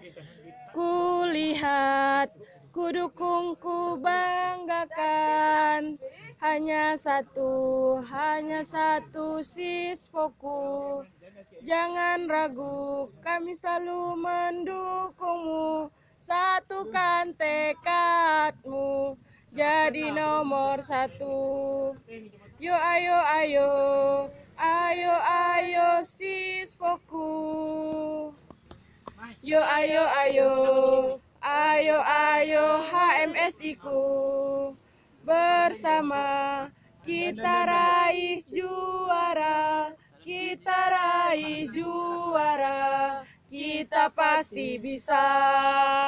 Kulihat, ku dukung, ku banggakan. Hanya satu siswoku. Jangan ragu, kami selalu mendukungmu. Satukan tekadmu, jadi nomor satu. Yo ayo ayo, ayo ayo siswoku. Yo ayo ayo, ayo ayo HMSI ku. Bersama kita raih juara, kita raih juara, kita pasti bisa.